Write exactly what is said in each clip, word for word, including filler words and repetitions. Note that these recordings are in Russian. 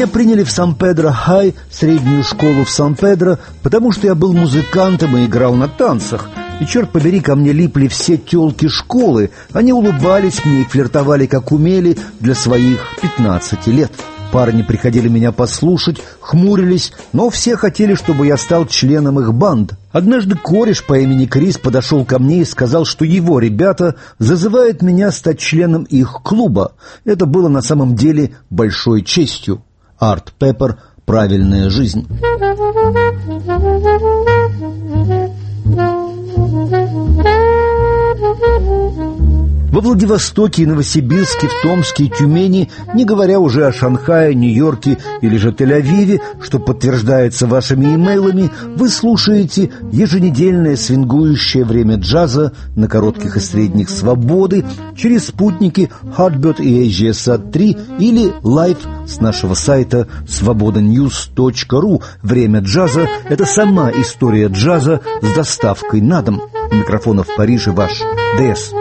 приняли в Сан-Педро-Хай, среднюю школу в Сан-Педро, потому что я был музыкантом и играл на танцах. И, черт побери, ко мне липли все тёлки школы. Они улыбались мне и флиртовали, как умели, для своих пятнадцати лет. Парни приходили меня послушать, хмурились, но все хотели, чтобы я стал членом их банд. Однажды кореш по имени Крис подошел ко мне и сказал, что его ребята зазывают меня стать членом их клуба. Это было на самом деле большой честью. Арт Пеппер «Правильная жизнь». Во Владивостоке и Новосибирске, в Томске и Тюмени, не говоря уже о Шанхае, Нью-Йорке или же Тель-Авиве, что подтверждается вашими имейлами, вы слушаете еженедельное свингующее время джаза на коротких и средних свободы через спутники Hotbird и Asia-Sat три или лайв с нашего сайта свобода ньюс точка ру. Время джаза – это сама история джаза с доставкой на дом. У микрофона в Париже ваш ДС.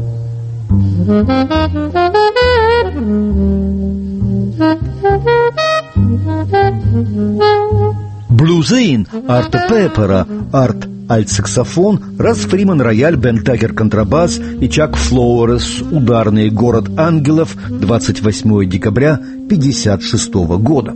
Thank you. Арта Пеппера, Арт альтсаксофон, Рас Фриман рояль, Бен Такер контрабас и Чак Флоурес ударный, «Город ангелов», двадцать восьмого декабря пятьдесят шестого года.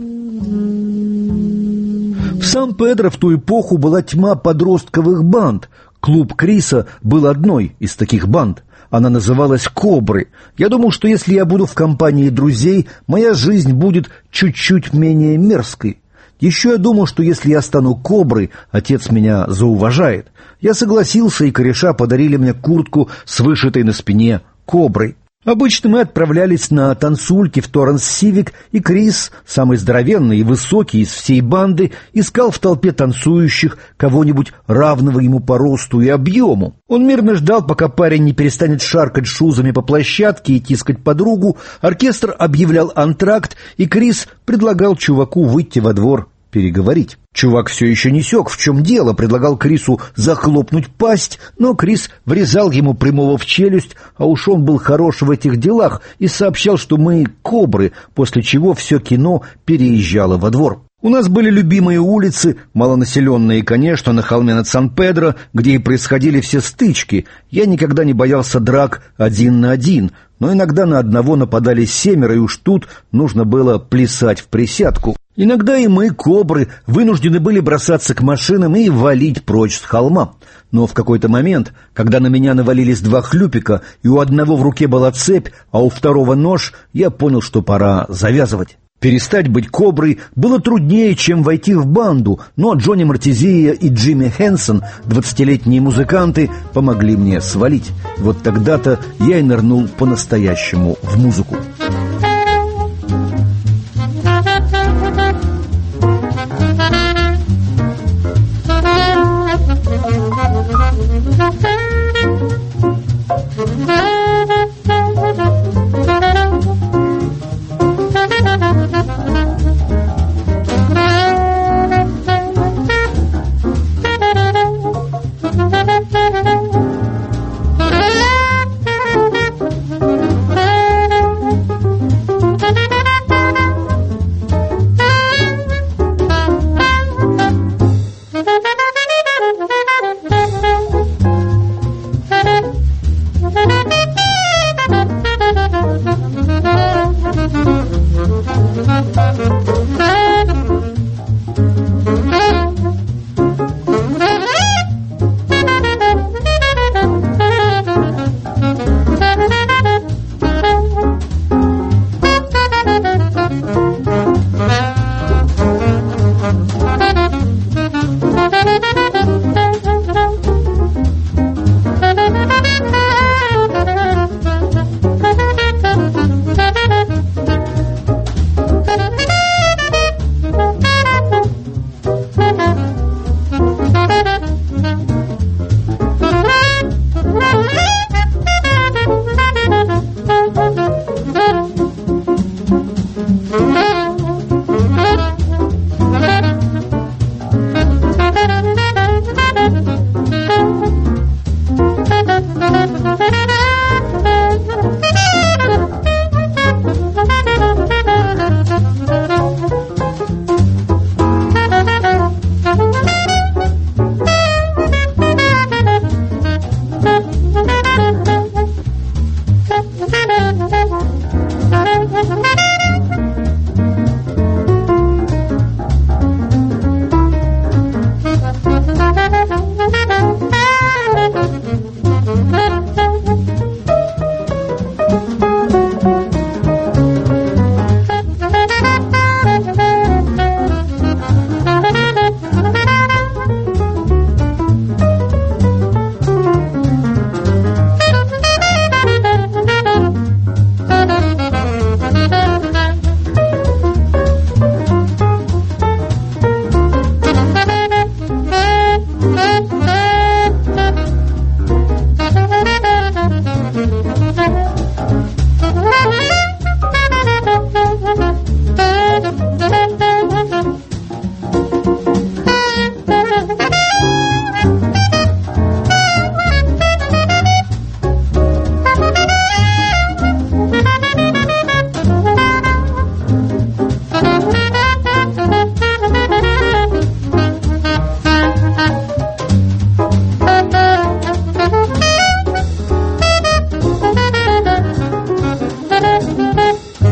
В Сан-Педро в ту эпоху была тьма подростковых банд. Клуб Криса был одной из таких банд. Она называлась «Кобры». Я думал, что если я буду в компании друзей, моя жизнь будет чуть-чуть менее мерзкой. Еще я думал, что если я стану «Коброй», отец меня зауважает. Я согласился, и кореша подарили мне куртку с вышитой на спине «Коброй». Обычно мы отправлялись на танцульки в Торренс Сивик, и Крис, самый здоровенный и высокий из всей банды, искал в толпе танцующих кого-нибудь равного ему по росту и объему. Он мирно ждал, пока парень не перестанет шаркать шузами по площадке и тискать подругу. Оркестр объявлял антракт, и Крис предлагал чуваку выйти во двор переговорить. Чувак все еще не сёк, в чем дело, предлагал Крису захлопнуть пасть, но Крис врезал ему прямого в челюсть, а уж он был хорош в этих делах и сообщал, что мы «Кобры», после чего все кино переезжало во двор. У нас были любимые улицы, малонаселенные, конечно, на холме над Сан-Педро, где и происходили все стычки. Я никогда не боялся драк один на один, но иногда на одного нападали семеро, и уж тут нужно было плясать в присядку. Иногда и мы, «Кобры», вынуждены были бросаться к машинам и валить прочь с холма. Но в какой-то момент, когда на меня навалились два хлюпика, и у одного в руке была цепь, а у второго нож, я понял, что пора завязывать. Перестать быть «Коброй» было труднее, чем войти в банду, но Джонни Мартизия и Джимми Хэнсон, двадцатилетние музыканты, помогли мне свалить. Вот тогда-то я и нырнул по-настоящему в музыку.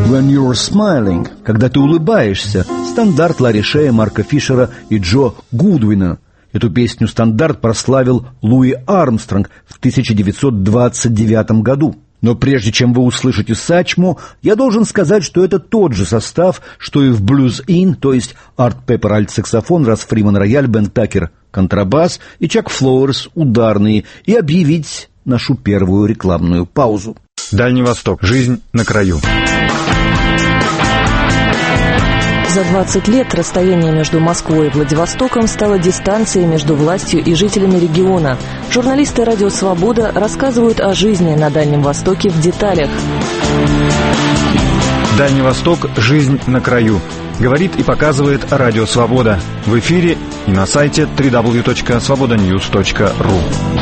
«When You're Smiling», когда ты улыбаешься, стандарт Ларри Шея, Марка Фишера и Джо Гудвина. Эту песню стандарт прославил Луи Армстронг в тысяча девятьсот двадцать девятом году. Но прежде чем вы услышите Сачмо, я должен сказать, что это тот же состав, что и в Blues Inn, то есть Арт Пеппер альт-саксофон, Рас Фриман рояль, Бен Такер контрабас и Чак Флоуэрс ударные, и объявить нашу первую рекламную паузу. Дальний Восток. Жизнь на краю. За двадцать лет расстояние между Москвой и Владивостоком стало дистанцией между властью и жителями региона. Журналисты «Радио Свобода» рассказывают о жизни на Дальнем Востоке в деталях. Дальний Восток. Жизнь на краю. Говорит и показывает Радио Свобода. В эфире и на сайте дабл ю дабл ю дабл ю точка свобода ньюс точка ру.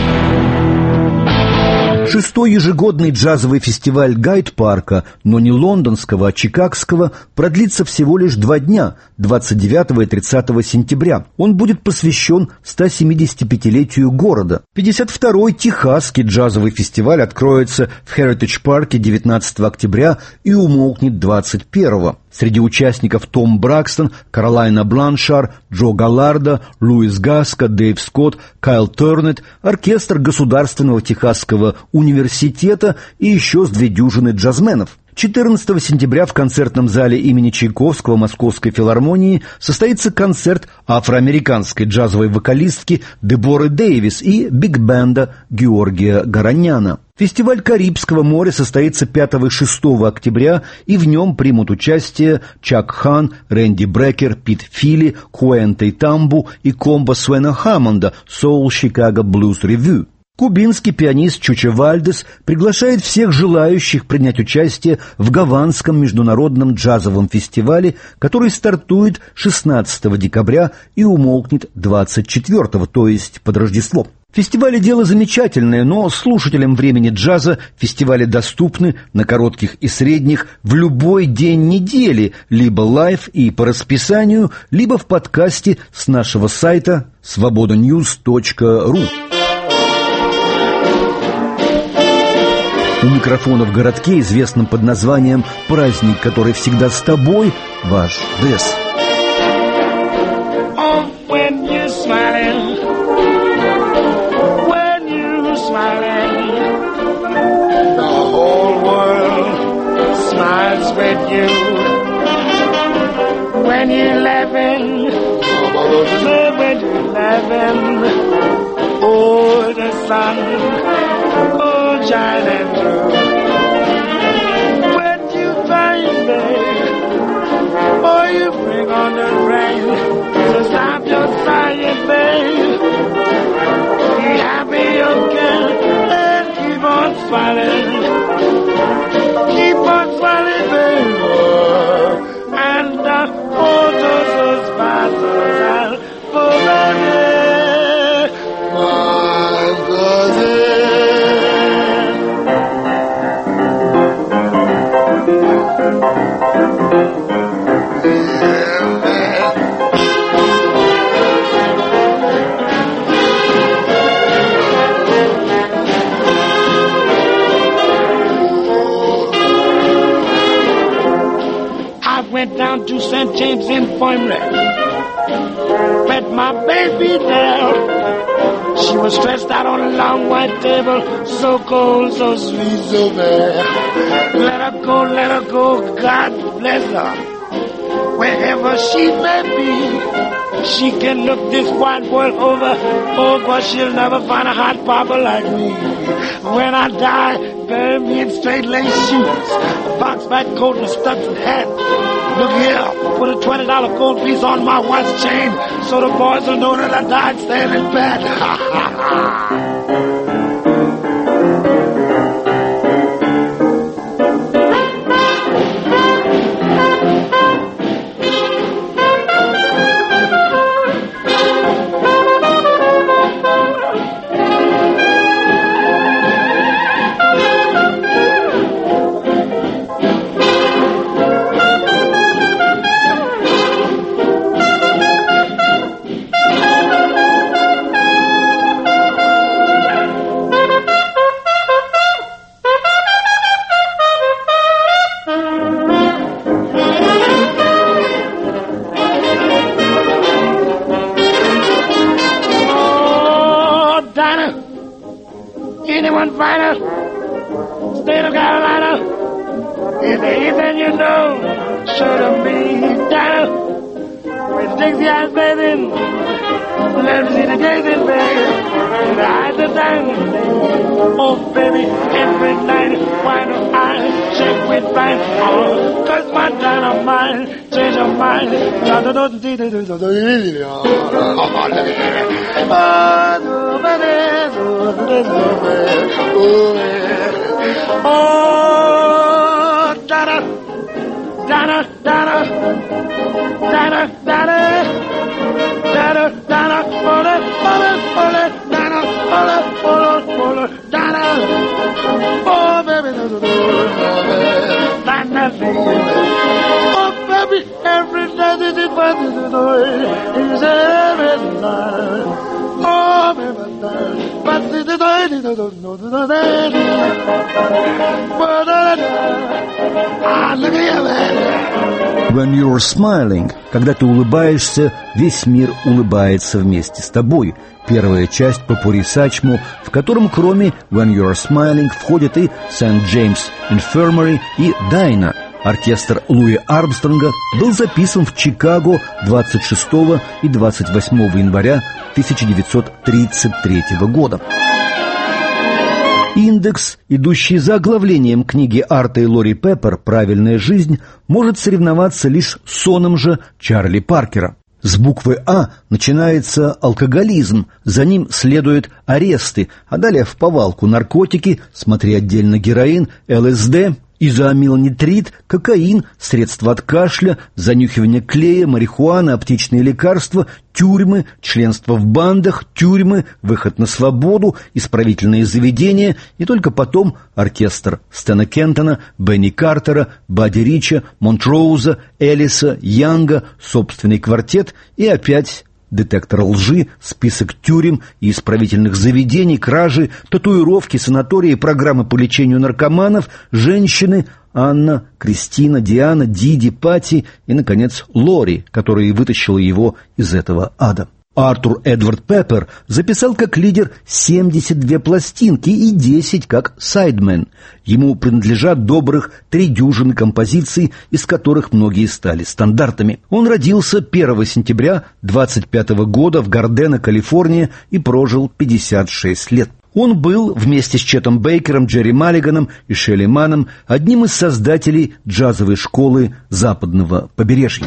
Шестой ежегодный джазовый фестиваль Гайд-парка, но не лондонского, а чикагского, продлится всего лишь два дня, двадцать девятого и тридцатого сентября. Он будет посвящен сто семидесятипятилетию города. пятьдесят второй техасский джазовый фестиваль откроется в Heritage-парке девятнадцатого октября и умолкнет двадцать первого. Среди участников Том Бракстон, Каролайна Бланшар, Джо Галлардо, Луис Гаска, Дэйв Скотт, Кайл Тернет, оркестр Государственного техасского университета и еще с две дюжины джазменов. четырнадцатого сентября в концертном зале имени Чайковского Московской филармонии состоится концерт афроамериканской джазовой вокалистки Деборы Дэвис и биг-бенда Георгия Гороняна. Фестиваль Карибского моря состоится пятого и шестого октября, и в нем примут участие Чак Хан, Рэнди Брекер, Пит Филли, Куэнтей Тамбу и комбо Свена Хаммонда Soul Chicago Blues Revue. Кубинский пианист Чучо Вальдес приглашает всех желающих принять участие в Гаванском международном джазовом фестивале, который стартует шестнадцатого декабря и умолкнет двадцать четвёртого, то есть под Рождество. Фестивали дело замечательное, но слушателям времени джаза фестивали доступны на коротких и средних в любой день недели, либо лайв и по расписанию, либо в подкасте с нашего сайта свобода ньюс точка ру. У микрофона в городке, известном под названием «Праздник, который всегда с тобой», ваш Дэс. Oh, when you're smiling, when you're smiling, the whole world smiles with you. When you're laughing, when you're laughing, oh, the sun, oh, shining through. When you find me, oh, you bring on the rain to stop your sighing, babe. Be happy again and keep on smiling. Keep on smiling, babe. And the photos of spiders and forever. My cousin. Went down to Saint James Infirmary, met my baby there. She was stretched out on a long white table, so cold, so sweet, so bad. Let her go, let her go, God bless her. Wherever she may be, she can look this wide world over, oh, but she'll never find a hot papa like me. When I die, bury me in straight lace shoes, a box back coat and a Stetson hat. Look here, put a twenty dollar gold piece on my watch chain so the boys will know that I died standing back. Ha ha ha. state of Carolina. In the evening, you know, sure to be down with Dixie eyes, baby. Let me see the gazing, baby. The eyes are down. Oh, baby, every night, why don't I shake with fine? Oh, cause my dynamite change your mind. Oh, oh, da-da, da-da, da-da, da-da, da-da. Dada, dada, ole, ole, ole, dada, ole, ole, ole, dada. Oh, baby, dada, dada, oh, baby, every day this is what this is doing. It's every night. Oh, baby, but this is the day, this is the day. Ah, look at you, man. When you're smiling, когда ты улыбаешься, весь мир улыбается вместе с тобой. Первая часть попурри Сачмо, в котором кроме When You're Smiling входят и Сент Джеймс Infirmary и Дайна. Оркестр Луи Армстронга был записан в Чикаго двадцать шестого и двадцать восьмого января тысяча девятьсот тридцать третьего года. Индекс, идущий за оглавлением книги Арта и Лори Пеппер «Правильная жизнь», может соревноваться лишь с соном же Чарли Паркера. С буквы «А» начинается алкоголизм, за ним следуют аресты, а далее в повалку наркотики, смотри отдельно героин, ЛСД, изоамилонитрит, кокаин, средства от кашля, занюхивание клея, марихуана, аптечные лекарства, тюрьмы, членство в бандах, тюрьмы, выход на свободу, исправительные заведения и только потом оркестр Стэна Кентона, Бенни Картера, Бадди Рича, Монтроуза, Эллиса, Янга, собственный квартет и опять детектор лжи, список тюрем и исправительных заведений, кражи, татуировки, санатории, программы по лечению наркоманов, женщины, Анна, Кристина, Диана, Диди, Пати и, наконец, Лори, которая вытащила его из этого ада. Артур Эдвард Пеппер записал как лидер семьдесят две пластинки и десять как сайдмен. Ему принадлежат добрых три дюжины композиций, из которых многие стали стандартами. Он родился первого сентября двадцать пятого года в Гардена, Калифорния, и прожил пятьдесят шесть лет. Он был вместе с Четом Бейкером, Джерри Маллиганом и Шелли Маном одним из создателей джазовой школы западного побережья.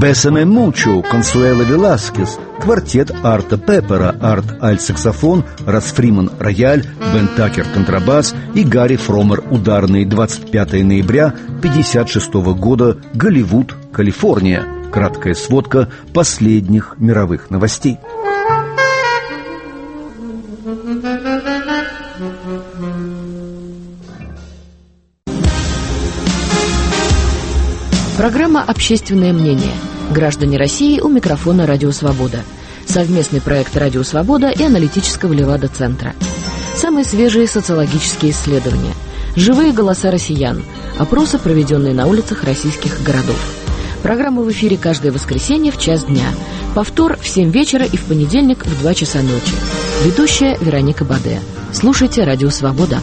«Бесаме Мучо» Консуэла Веласкес, квартет Арта Пеппера, Арт альт-саксофон, Рас Фриман рояль, Бен Такер контрабас и Гарри Фромер ударный. Двадцать пятого ноября пятьдесят шестого года, Голливуд, Калифорния. Краткая сводка последних мировых новостей. Программа «Общественное мнение». Граждане России, у микрофона «Радио Свобода». Совместный проект «Радио Свобода» и аналитического Левада-центра. Самые свежие социологические исследования. Живые голоса россиян. Опросы, проведенные на улицах российских городов. Программа в эфире каждое воскресенье в час дня. Повтор в семь вечера и в понедельник в два часа ночи. Ведущая Вероника Баде. Слушайте «Радио Свобода».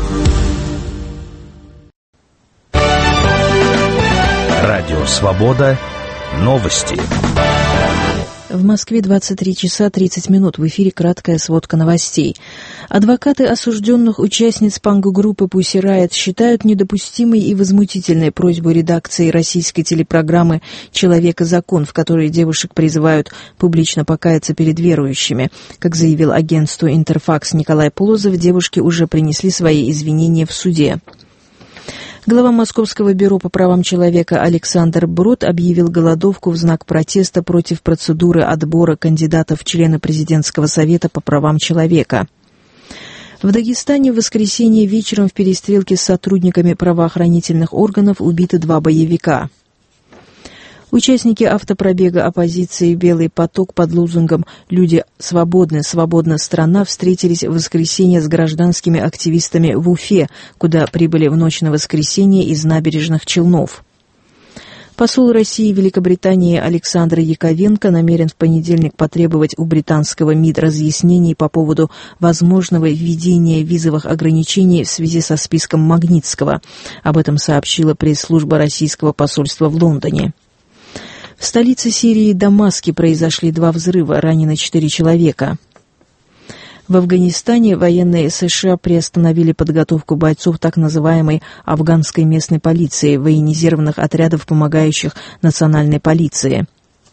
Радио Свобода. Новости. В Москве двадцать три часа тридцать минут. В эфире краткая сводка новостей. Адвокаты осужденных участниц панк-группы Pussy Riot считают недопустимой и возмутительной просьбу редакции российской телепрограммы «Человек и закон», в которой девушек призывают публично покаяться перед верующими. Как заявил агентству «Интерфакс» Николай Полозов, девушки уже принесли свои извинения в суде. Глава Московского бюро по правам человека Александр Брод объявил голодовку в знак протеста против процедуры отбора кандидатов в члены Президентского совета по правам человека. В Дагестане в воскресенье вечером в перестрелке с сотрудниками правоохранительных органов убиты два боевика. Участники автопробега оппозиции «Белый поток» под лозунгом «Люди свободны, свободна страна» встретились в воскресенье с гражданскими активистами в Уфе, куда прибыли в ночь на воскресенье из набережных Челнов. Посол России в Великобритании Александр Яковенко намерен в понедельник потребовать у британского МИД разъяснений по поводу возможного введения визовых ограничений в связи со списком Магнитского. Об этом сообщила пресс-служба российского посольства в Лондоне. В столице Сирии Дамаске произошли два взрыва, ранены четыре человека. В Афганистане военные США приостановили подготовку бойцов так называемой афганской местной полиции, военизированных отрядов, помогающих национальной полиции.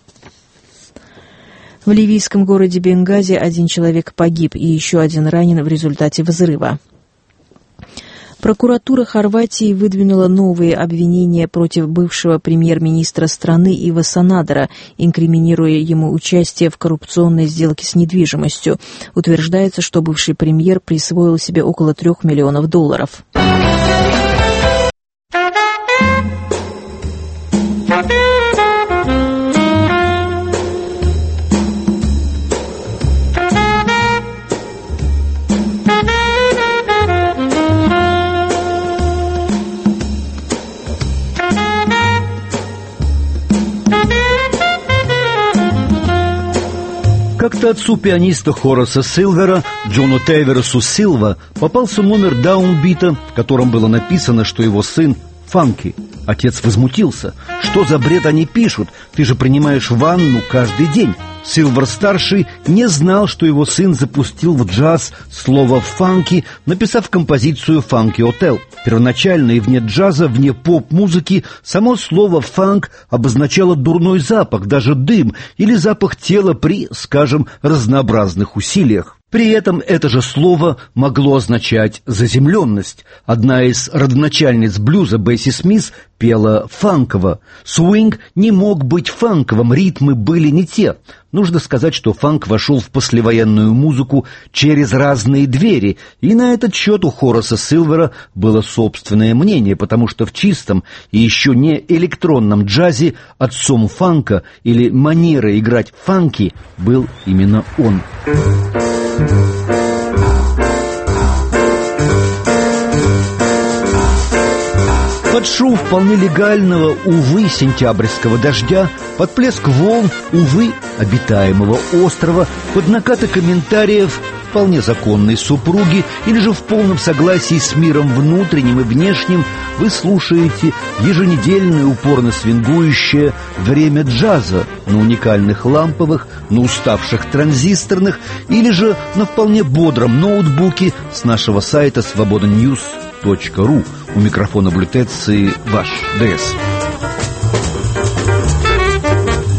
В ливийском городе Бенгази один человек погиб и еще один ранен в результате взрыва. Прокуратура Хорватии выдвинула новые обвинения против бывшего премьер-министра страны Ива Санадера, инкриминируя ему участие в коррупционной сделке с недвижимостью. Утверждается, что бывший премьер присвоил себе около трех миллионов долларов. Как-то отцу пианиста Хораса Силвера, Джону Тейверсу Силва, попался номер даунбита, в котором было написано, что его сын фанки. Отец возмутился. «Что за бред они пишут? Ты же принимаешь ванну каждый день». Силвер-старший не знал, что его сын запустил в джаз слово «фанки», написав композицию «Фанки Отел». Первоначально и вне джаза, вне поп-музыки само слово «фанк» обозначало дурной запах, даже дым, или запах тела при, скажем, разнообразных усилиях. При этом это же слово могло означать заземленность. Одна из родоначальниц блюза, Бесси Смис, пела фанково. Свинг не мог быть фанковым, ритмы были не те. Нужно сказать, что фанк вошел в послевоенную музыку через разные двери, и на этот счет у Хораса Силвера было собственное мнение, потому что в чистом и еще не электронном джазе отцом фанка или манерой играть фанки был именно он. Под шум вполне легального, увы, сентябрьского дождя, под плеск волн, увы, обитаемого острова, под накаты комментариев вполне законной супруги или же в полном согласии с миром внутренним и внешним вы слушаете еженедельное упорно свингующее время джаза на уникальных ламповых, на уставших транзисторных или же на вполне бодром ноутбуке с нашего сайта свобода ньюс точка ру. У микрофона Блютеции ваш ДС.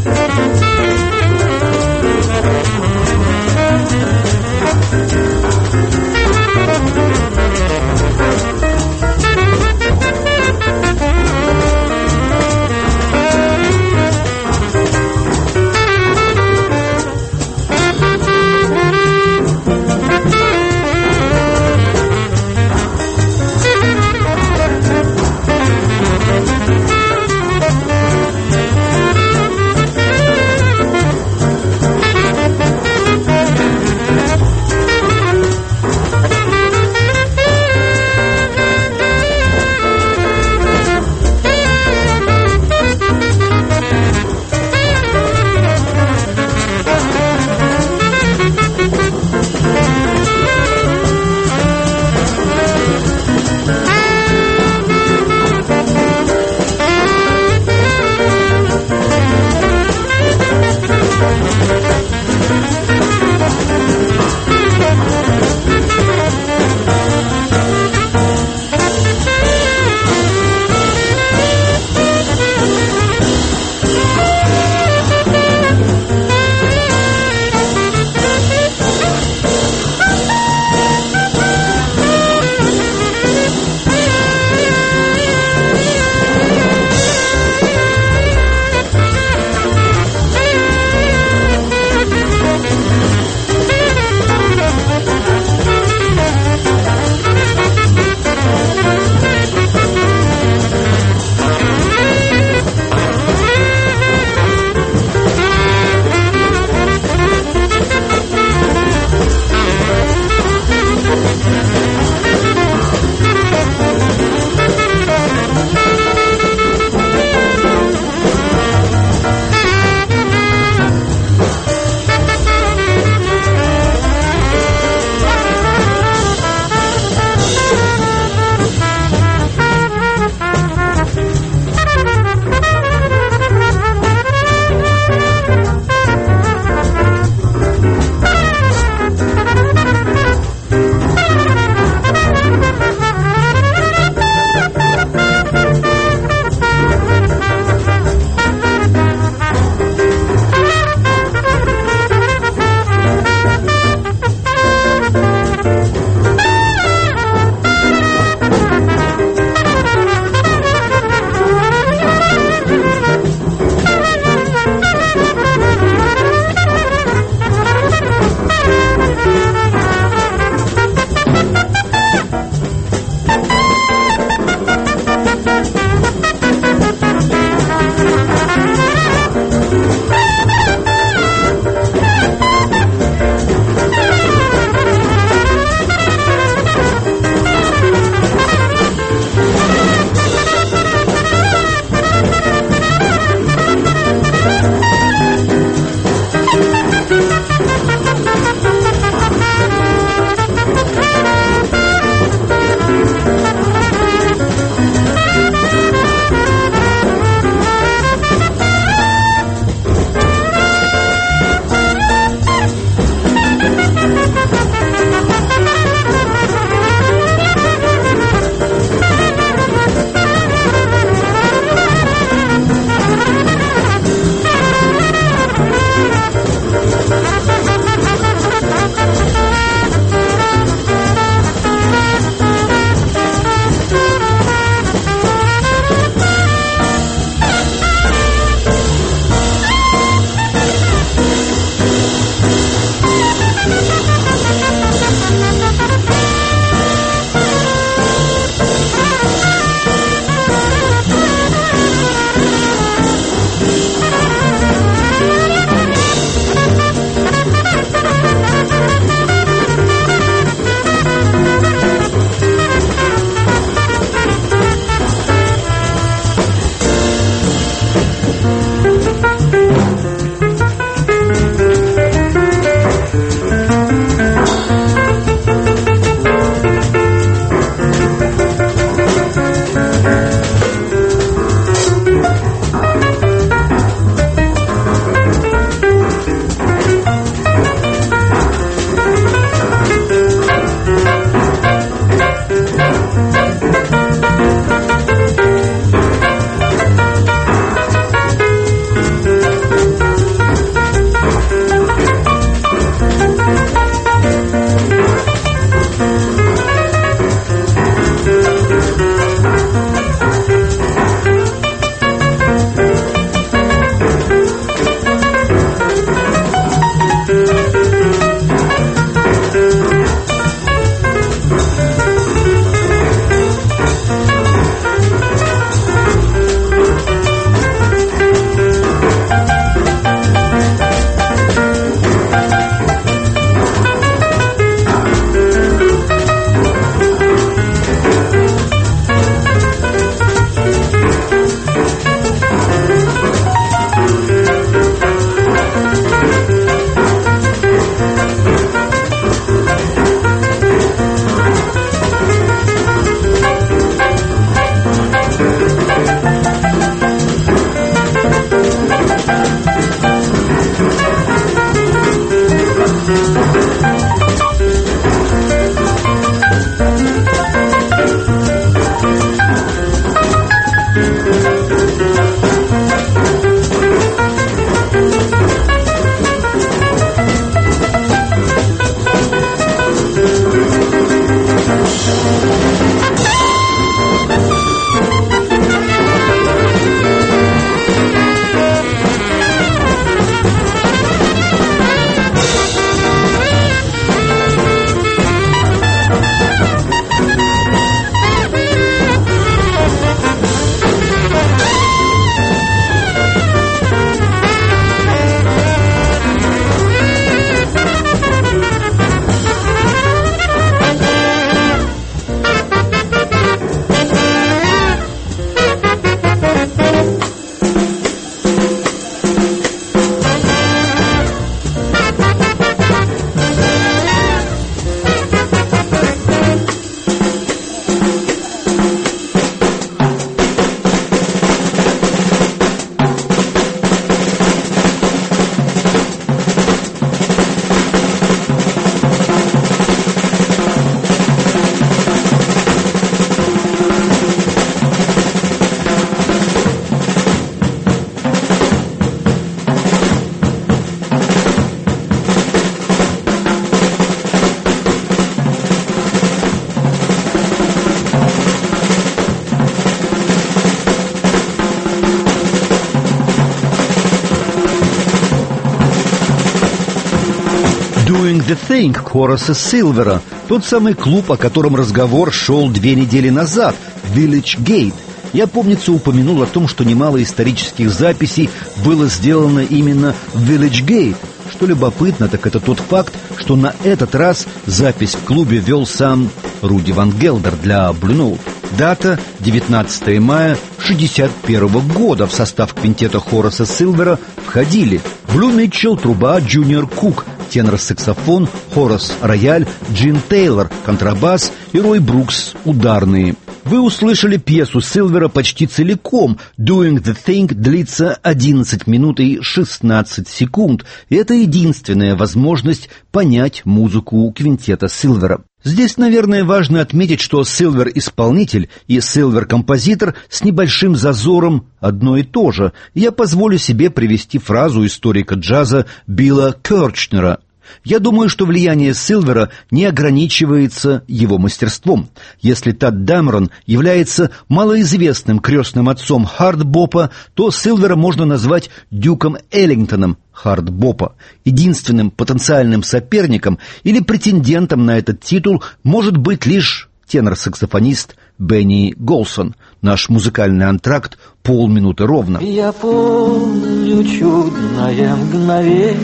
«Doing the Thing» Хораса Силвера, тот самый клуб, о котором разговор шел две недели назад, Village Gate. Я, помнится, упомянул о том, что немало исторических записей было сделано именно в Village Gate. Что любопытно, так это тот факт, что на этот раз запись в клубе вел сам Руди Ван Гелдер для Blue Note. Дата девятнадцатое мая шестьдесят первого года. В состав квинтета Хораса Силвера входили Блю Митчелл, труба, Джуниор Кук, тенор-саксофон, Хорас рояль, Джин Тейлор, контрабас и Рой Брукс, ударные. Вы услышали пьесу Силвера почти целиком. «Doing the Thing» длится одиннадцать минут и шестнадцать секунд. И это единственная возможность понять музыку квинтета Силвера. Здесь, наверное, важно отметить, что Силвер исполнитель и Силвер композитор с небольшим зазором одно и то же. Я позволю себе привести фразу историка джаза Билла Кёрчнера. Я думаю, что влияние Силвера не ограничивается его мастерством. Если Тад Дамрон является малоизвестным крестным отцом хард-бопа, то Силвера можно назвать Дюком Эллингтоном хард-бопа. Единственным потенциальным соперником или претендентом на этот титул может быть лишь тенор-саксофонист Бенни Голсон. Наш музыкальный антракт полминуты ровно. Я помню чудное мгновение.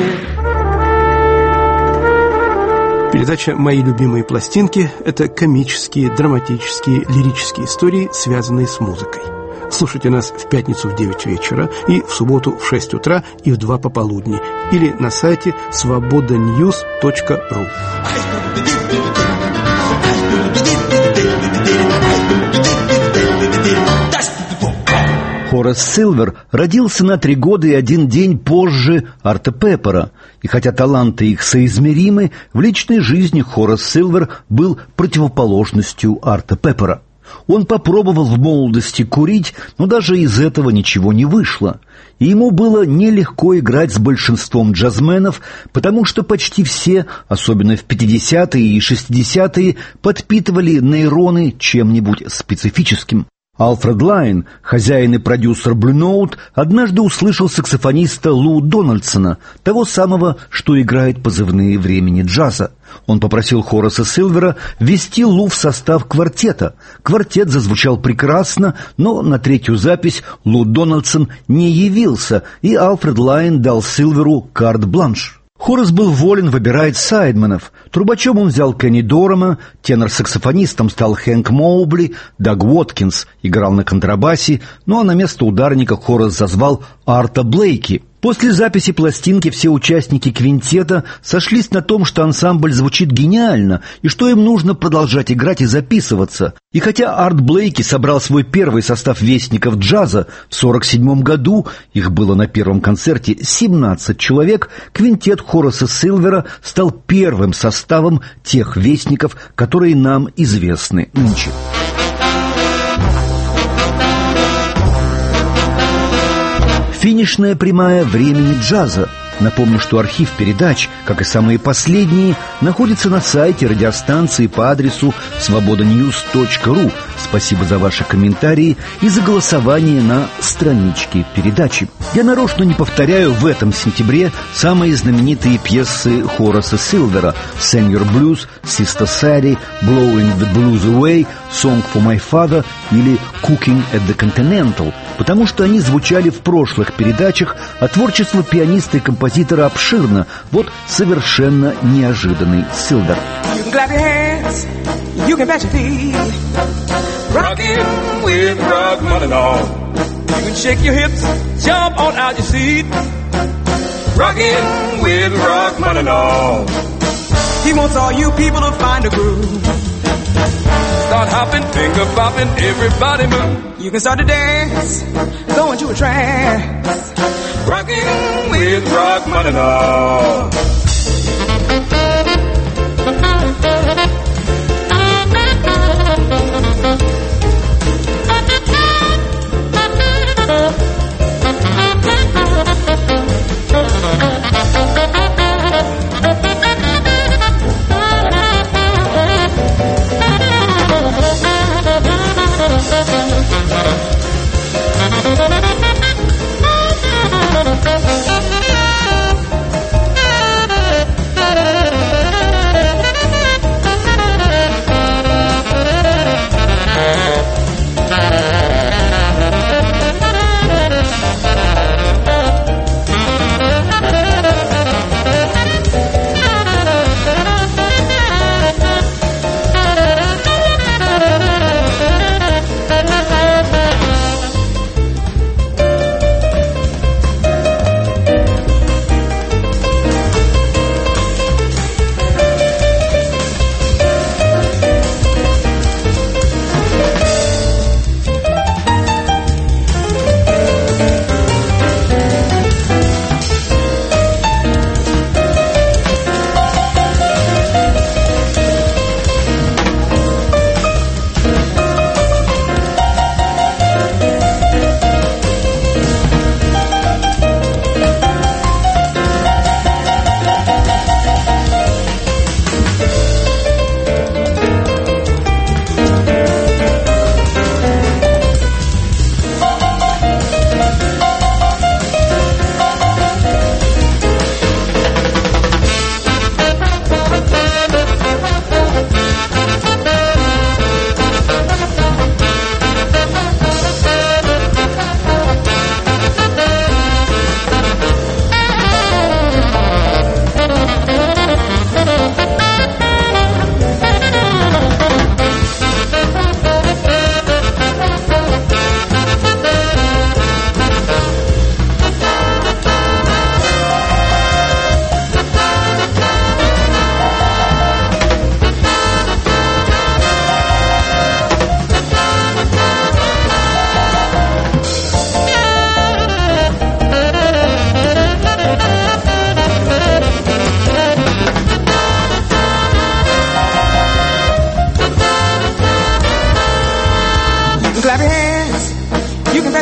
Передача «Мои любимые пластинки» — это комические, драматические, лирические истории, связанные с музыкой. Слушайте нас в пятницу в девять вечера и в субботу в шесть утра и в два пополудни или на сайте свобода ньюс точка ру. Хорас Силвер родился на три года и один день позже Арта Пеппера. И хотя таланты их соизмеримы, в личной жизни Хорас Силвер был противоположностью Арта Пеппера. Он попробовал в молодости курить, но даже из этого ничего не вышло. И ему было нелегко играть с большинством джазменов, потому что почти все, особенно в пятидесятые и шестидесятые, подпитывали нейроны чем-нибудь специфическим. Алфред Лайн, хозяин и продюсер Blue Note, однажды услышал саксофониста Лу Дональдсона, того самого, что играет позывные времени джаза. Он попросил Хораса Силвера ввести Лу в состав квартета. Квартет зазвучал прекрасно, но на третью запись Лу Дональдсон не явился, и Алфред Лайн дал Силверу карт-бланш. Хорас был волен выбирать сайдменов. Трубачом он взял Кенни Дорама, тенор-саксофонистом стал Хэнк Моубли, Даг Уоткинс играл на контрабасе, ну а на место ударника Хорас зазвал Арта Блейки. После записи пластинки все участники квинтета сошлись на том, что ансамбль звучит гениально и что им нужно продолжать играть и записываться. И хотя Арт Блейки собрал свой первый состав вестников джаза в сорок седьмом году, их было на первом концерте семнадцать человек, квинтет Хораса Силвера стал первым составом тех вестников, которые нам известны нынче. Финишная прямая времени джаза. Напомню, что архив передач, как и самые последние, находится на сайте радиостанции по адресу свобода ньюс точка ру. Спасибо за ваши комментарии и за голосование на страничке передачи. Я нарочно не повторяю в этом сентябре самые знаменитые пьесы Хораса Силвера: «Senior Blues», «Sister Sadie», «Blowing the Blues Away», «Song for My Father» или «Cooking at the Continental», потому что они звучали в прошлых передачах, а творчество пианиста и композитора обширно. Вот совершенно неожиданный Силвер. Rockin' with Rachmaninoff. You can shake your hips, jump on out your seat. Rockin' with Rachmaninoff. He wants all you people to find a groove. Start hopping, finger popping, everybody move. You can start to dance, go into a trance. Rockin' with Rachmaninoff. Thank you.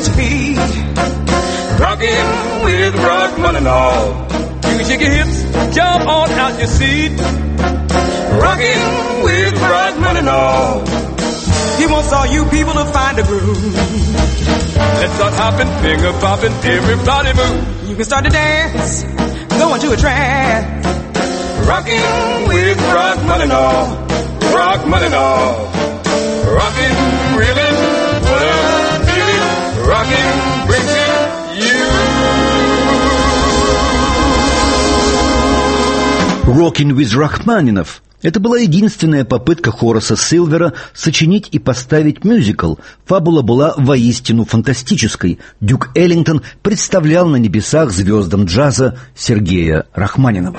at your feet. Rockin' with Rachmaninoff. You can shake your hips, jump on out your seat. Rockin' with Rachmaninoff. He wants all you people to find a groove. Let's start hopping, finger popping, everybody move. You can start to dance, go into a trance. Rockin' with Rachmaninoff, Rachmaninoff. Rockin', reelin', what a feeling. Rockin' brings it you. Rockin' with Rachmaninoff. Это была единственная попытка Хораса Силвера сочинить и поставить мюзикл. Фабула была воистину фантастической. Дюк Эллингтон представлял на небесах звездам джаза Сергея Рахманинова.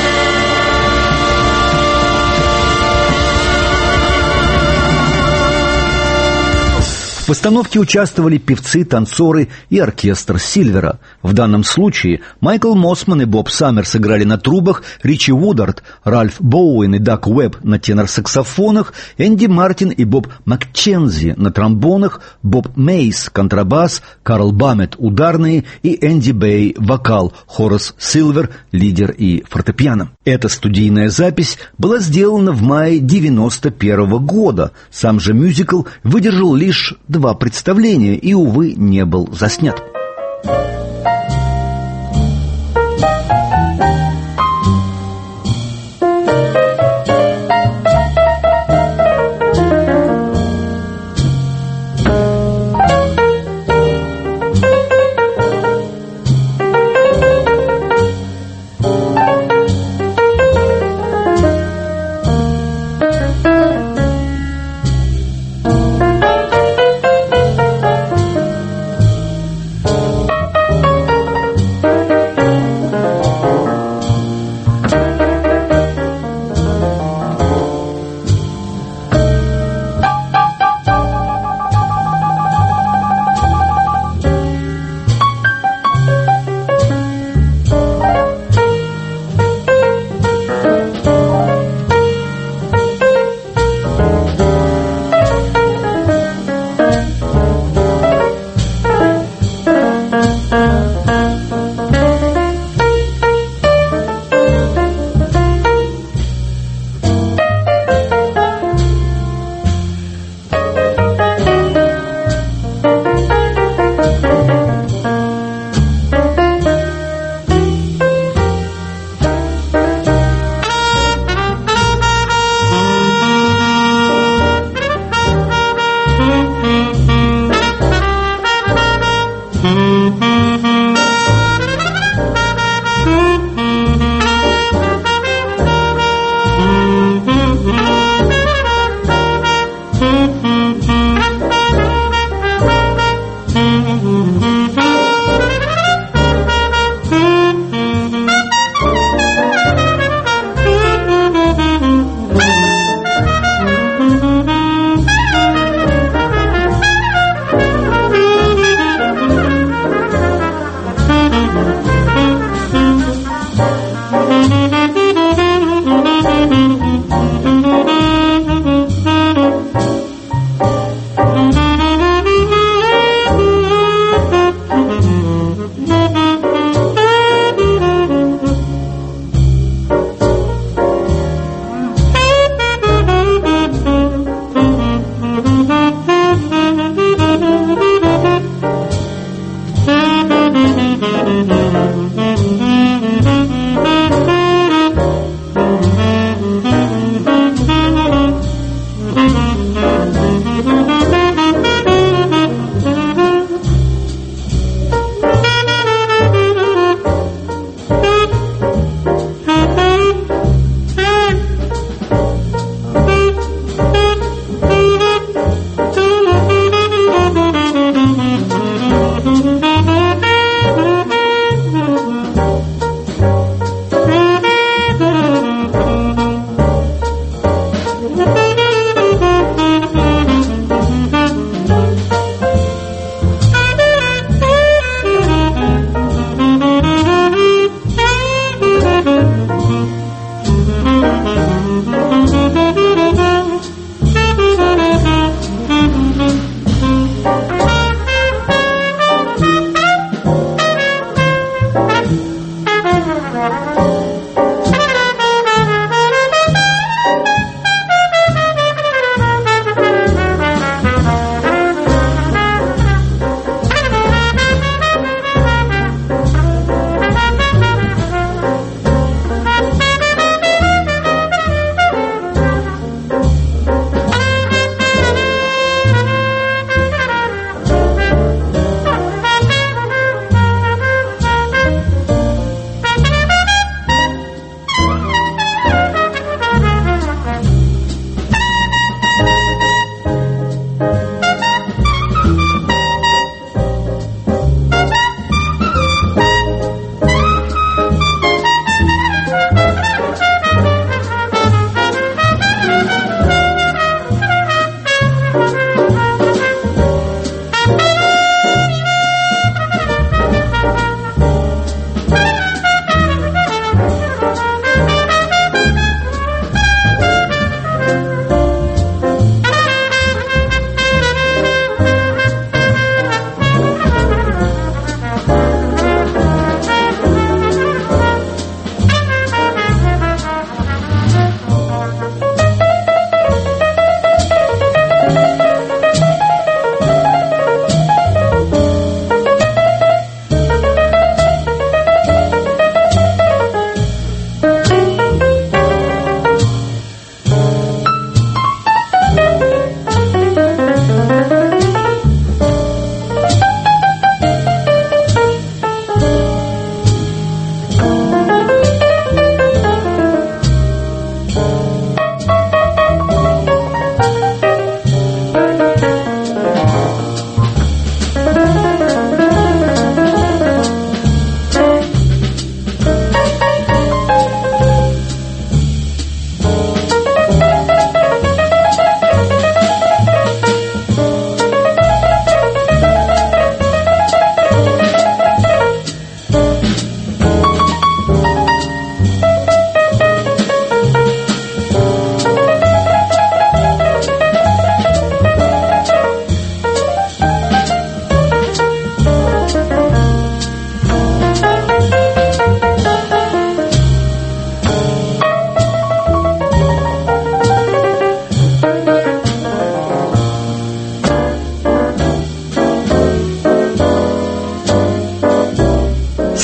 В постановке участвовали певцы, танцоры и оркестр Сильвера. В данном случае Майкл Моссман и Боб Саммер сыграли на трубах, Ричи Вудард, Ральф Боуэн и Дак Уэбб на тенор-саксофонах, Энди Мартин и Боб Маккензи на тромбонах, Боб Мейс – контрабас, Карл Баммет – ударные и Энди Бэй – вокал, Хорас Силвер – лидер и фортепиано. Эта студийная запись была сделана в мае девяносто первого года. Сам же мюзикл выдержал лишь два представления и, увы, не был заснят.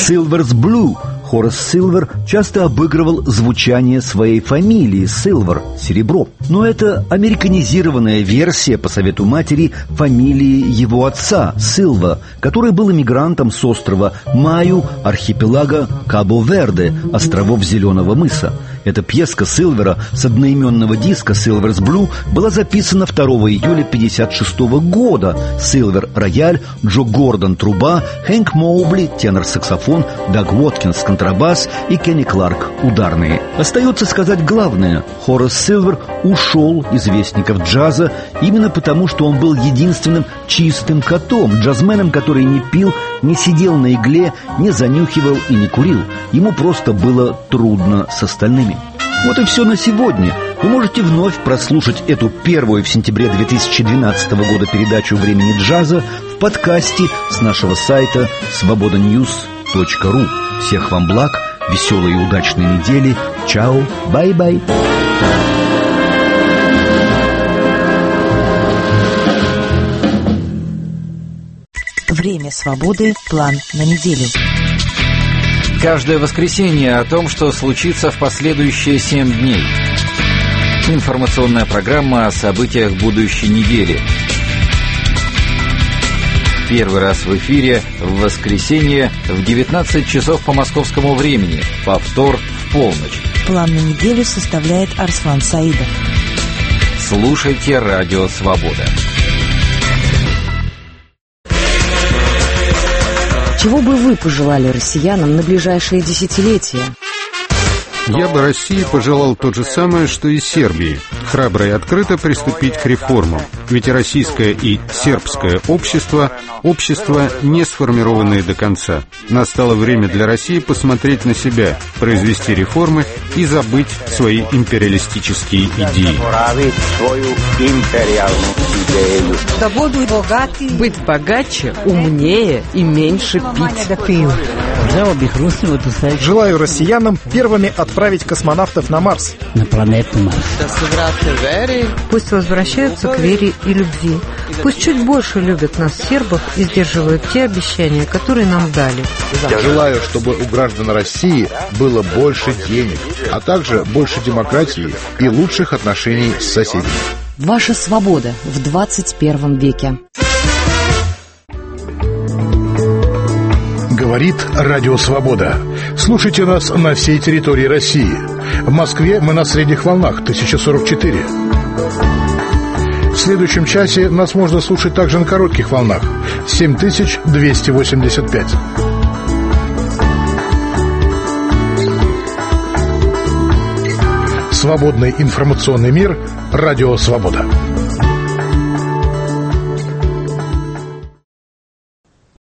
Silver's Blue. Хорас Силвер часто обыгрывал звучание своей фамилии Силвер – серебро. Но это американизированная версия по совету матери фамилии его отца Силва, который был эмигрантом с острова Маю, архипелага Кабо-Верде, островов Зеленого мыса. Эта пьеска Силвера с одноименного диска «Silver's Blue» была записана второго июля пятьдесят шестого года. Силвер – рояль, Джо Гордон – труба, Хэнк Моубли – тенор-саксофон, Даг Уоткинс – контрабас и Кенни Кларк – ударные. Остается сказать главное – Хорас Силвер ушел из вестников джаза именно потому, что он был единственным чистым котом, джазменом, который не пил, не сидел на игле, не занюхивал и не курил. Ему просто было трудно с остальными. Вот и все на сегодня. Вы можете вновь прослушать эту первую в сентябре две тысячи двенадцатого года передачу «Времени джаза» в подкасте с нашего сайта свобода ньюс точка ру. Всех вам благ, веселой и удачной недели. Чао, бай-бай. Время свободы. План на неделю. Каждое воскресенье о том, что случится в последующие семь дней. Информационная программа о событиях будущей недели. Первый раз в эфире в воскресенье в девятнадцать часов по московскому времени. Повтор в полночь. План на неделю составляет Арслан Саидов. Слушайте Радио Свобода. Чего бы вы пожелали россиянам на ближайшие десятилетия? Я бы России пожелал то же самое, что и Сербии. Храбро и открыто приступить к реформам. Ведь российское и сербское общество – общества, не сформированные до конца. Настало время для России посмотреть на себя, произвести реформы и забыть свои империалистические идеи. Быть богаче, умнее и меньше пить. Желаю россиянам первыми отправить космонавтов на Марс. На планету Марс. Пусть возвращаются к вере и любви. Пусть чуть больше любят нас, сербов, и сдерживают те обещания, которые нам дали. Я желаю, чтобы у граждан России было больше денег, а также больше демократии и лучших отношений с соседями. Ваша свобода в двадцать первом веке. Говорит Радио Свобода. Слушайте нас на всей территории России. В Москве мы на средних волнах тысяча сорок четыре. В следующем часе нас можно слушать также на коротких волнах семь тысяч двести восемьдесят пять. Свободный информационный мир. Радио Свобода.